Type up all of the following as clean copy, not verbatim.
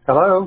Hello?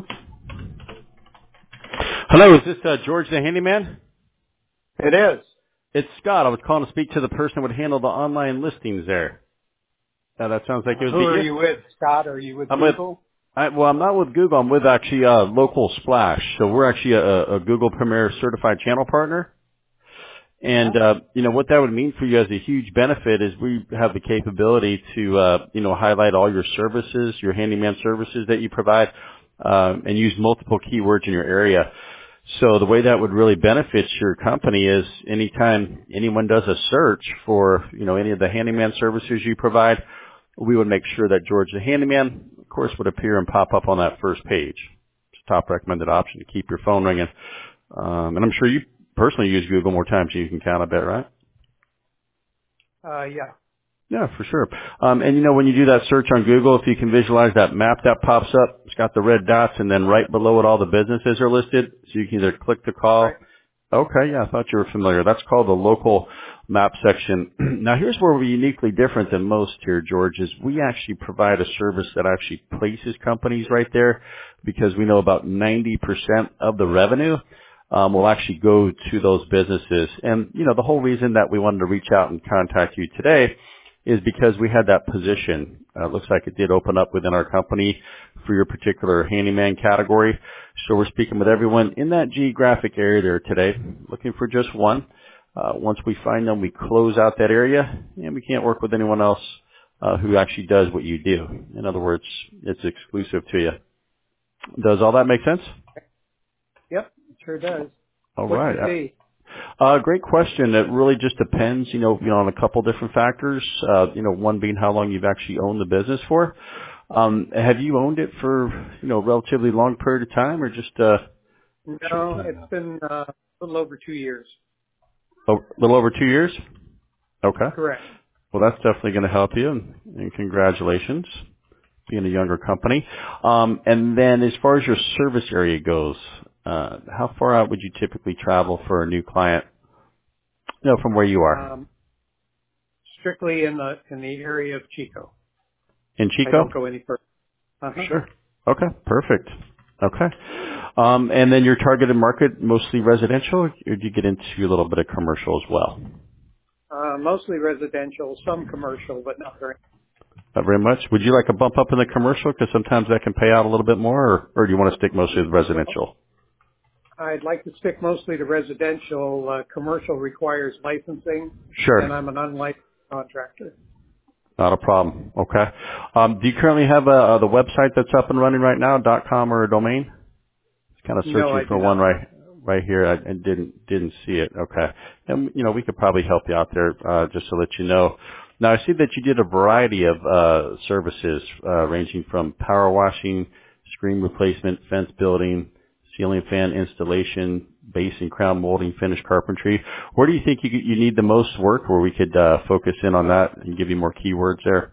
Hello, is this George the handyman? It is. It's Scott. I was calling to speak to the person who would handle the online listings there. That sounds like it would Who be are you. you with, Scott? Are you with I'm with, Google? I'm not with Google. I'm with actually Local Splash. So we're actually a Google Premier certified channel partner. Uh-huh. And, what that would mean for you as a huge benefit is we have the capability to, highlight all your services, your handyman services that you provide, and use multiple keywords in your area. So the way that would really benefit your company is anytime anyone does a search for, any of the handyman services you provide, we would make sure that George the handyman, of course, would appear and pop up on that first page. It's a top recommended option to keep your phone ringing. And I'm sure you personally use Google more times than you can count, I bet, right? Yeah. Yeah, for sure. And when you do that search on Google, if you can visualize that map that pops up, it's got the red dots, and then right below it, all the businesses are listed. So you can either click the Right. call. Okay, yeah, I thought you were familiar. That's called the local map section. Now, here's where we're uniquely different than most here, George, is we actually provide a service that actually places companies right there because we know about 90% of the revenue will actually go to those businesses. And, the whole reason that we wanted to reach out and contact you today is because we had that position. It looks like it did open up within our company for your particular handyman category. So we're speaking with everyone in that geographic area there today, looking for just one. Once we find them, we close out that area, and we can't work with anyone else who actually does what you do. In other words, it's exclusive to you. Does all that make sense? Yep, it sure does. All What's right. the fee? Great question. It really just depends, on a couple different factors. One being how long you've actually owned the business for. Have you owned it for, a relatively long period of time or just short No, time it's now? been a little over 2 years. A little over 2 years? Okay. Correct. Well, that's definitely going to help you, and congratulations, being a younger company. And then as far as your service area goes, how far out would you typically travel for a new client, from where you are? Um, strictly in the area of Chico. In I Chico? don't go any further. Uh-huh. Sure. Okay, perfect. Okay. And then your targeted market, mostly residential, or do you get into a little bit of commercial as well? Mostly residential, some commercial, but not very. Not very much. Would you like a bump up in the commercial? Because sometimes that can pay out a little bit more, or do you want to stick mostly with Well, residential? I'd like to stick mostly to residential. Commercial requires licensing, and Sure. I'm an unlicensed contractor. Not a problem. Okay. Do you currently have the website that's up and running right now, .com or a domain? Kind of No, searching I for do one not. right here. I didn't see it. Okay. And we could probably help you out there just to let you know. Now I see that you did a variety of services ranging from power washing, screen replacement, fence building, ceiling fan installation, base and crown molding, finish carpentry. Where do you think you need the most work where we could focus in on that and give you more keywords there?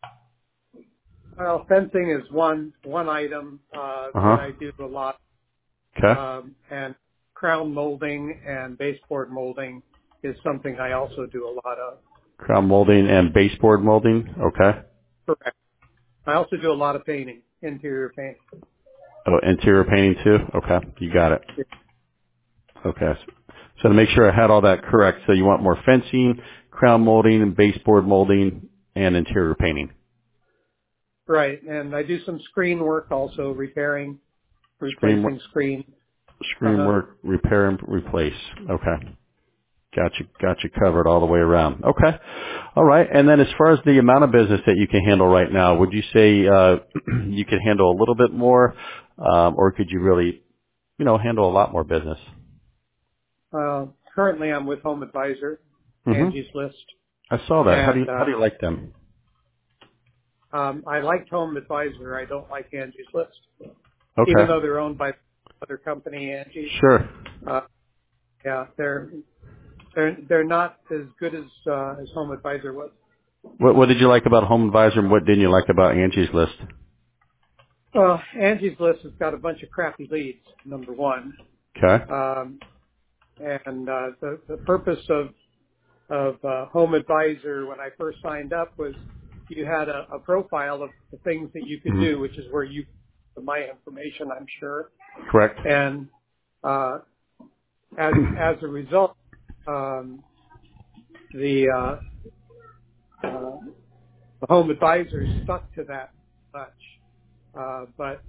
Well, fencing is one item that Uh-huh. I do a lot, Okay. and crown molding and baseboard molding is something I also do a lot of. Crown molding and baseboard molding. Okay. Correct. I also do a lot of painting, interior painting. Oh, interior painting too? Okay, you got it. Okay. So to make sure I had all that correct, so you want more fencing, crown molding, and baseboard molding, and interior painting. Right, and I do some screen work also, repairing, Screen, replacing screen. screen Uh-huh. work, repair and replace. Okay. Got you covered all the way around. Okay. All right. And then as far as the amount of business that you can handle right now, would you say, you could handle a little bit more, or could you really, handle a lot more business? Currently, I'm with Home Advisor, hmm Angie's List, I saw that. and How do you like them? I liked Home Advisor. I don't like Angie's List, even Okay. though they're owned by other company, Angie's. Sure. Uh, yeah, they're not as good as Home Advisor was. What did you like about Home Advisor, and what didn't you like about Angie's List? Well, Angie's List has got a bunch of crappy leads. Number one, Okay. um, and the purpose of Home Advisor when I first signed up was you had a profile of the things that you could hmm do, which is where you of my information, I'm sure. Correct. And as a result, the home advisors stuck to that much, but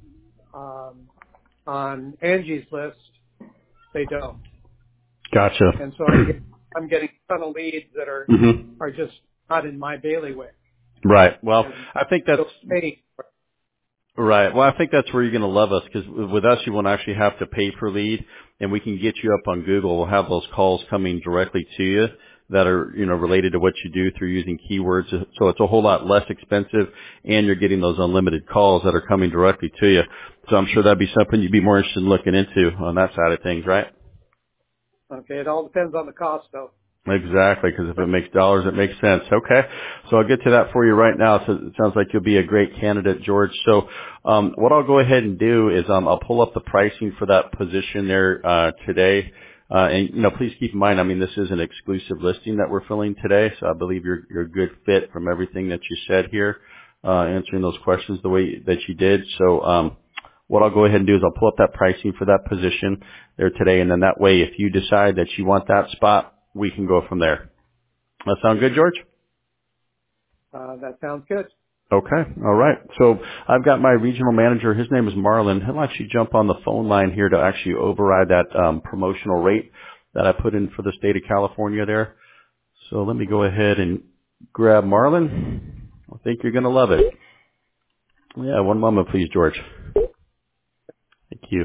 on Angie's list, they don't. Gotcha. And so I'm getting a ton of leads that are just not in my bailiwick. Right. Well, And I think that's right. Well, I think that's where you're going to love us, because with us, you won't actually have to pay per lead, and we can get you up on Google. We'll have those calls coming directly to you that are, related to what you do through using keywords. So it's a whole lot less expensive, and you're getting those unlimited calls that are coming directly to you. So I'm sure that'd be something you'd be more interested in looking into on that side of things, right? Okay. It all depends on the cost, though. Exactly, because if it makes dollars, it makes sense. Okay, so I'll get to that for you right now. So it sounds like you'll be a great candidate, George. So what I'll go ahead and do is I'll pull up the pricing for that position there today. And please keep in mind, I mean, this is an exclusive listing that we're filling today, so I believe you're a good fit from everything that you said here, answering those questions the way that you did. So what I'll go ahead and do is I'll pull up that pricing for that position there today, and then that way, if you decide that you want that spot, we can go from there. That sound good, George? That sounds good. Okay. All right. So I've got my regional manager. His name is Marlon. He'll actually jump on the phone line here to actually override that promotional rate that I put in for the state of California there. So let me go ahead and grab Marlon. I think you're going to love it. Yeah, one moment, please, George. Thank you.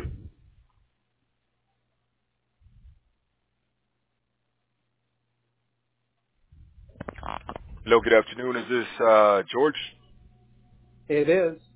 Hello, good afternoon. Is this George? It is.